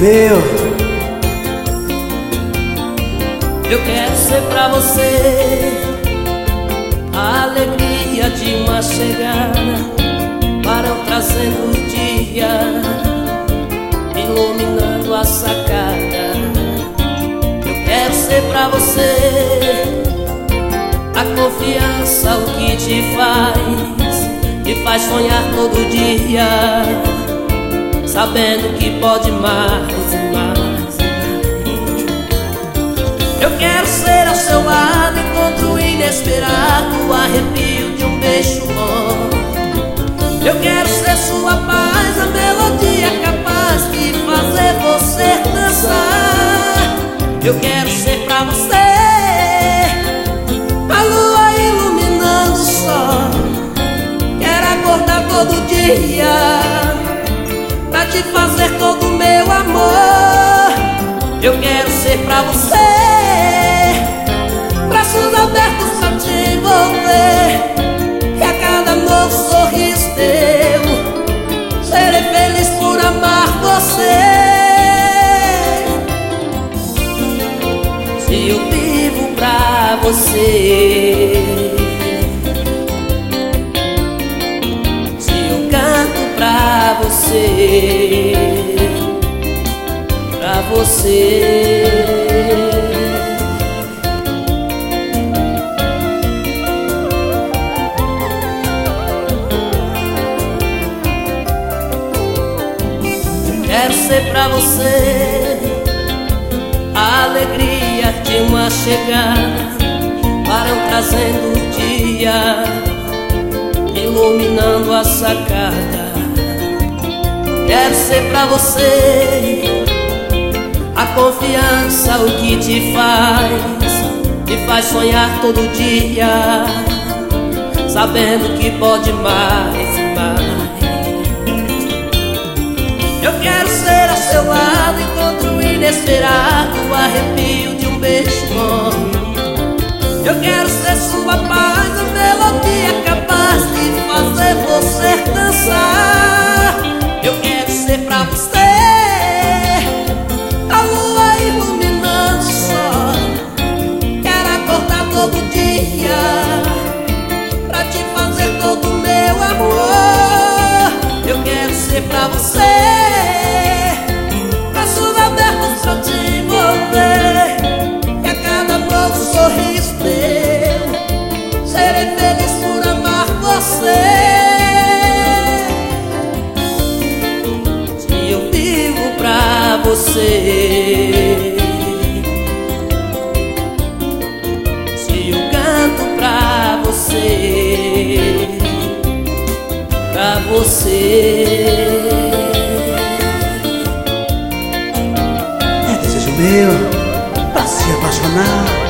meu. Eu quero ser pra você a alegria de uma chegada, clarão trazendo o dia, iluminando a sacada. Eu quero ser pra você a confiança, o que te faz sonhar todo dia, sabendo que pode mais e mais e mais. Eu quero ser ao seu lado, encontro inesperado, o arrepio de um beijo bom. Eu quero ser sua paz, a melodia capaz de fazer você dançar. Eu quero ser pra você a lua iluminando o sol. Quero acordar todo dia pra te fazer todo o meu amor. Eu quero ser pra você braços abertos pra te envolver, e a cada novo sorriso teu serei feliz por amar você. Se eu vivo pra você, se eu canto pra você, pra você. Quero ser pra você a alegria de uma chegada, clarão trazendo o dia, iluminando a sacada. Quero ser pra você a confiança, o que te faz sonhar todo dia, sabendo que pode mais e mais. Eu quero ser ao seu lado, encontro inesperado, o arrepio de um beijo bom. Eu quero ser sua paz, a melodia capaz de fazer você dançar. Eu quero ser pra você a lua iluminando o sol. Quero acordar todo dia pra te fazer todo o meu amor. Eu quero ser pra você braços abertos pra te envolver, e a cada novo sorriso teu serei feliz por amar você. Se eu vivo pra você, se eu canto pra você, pra você. É desejo meu pra se apaixonar.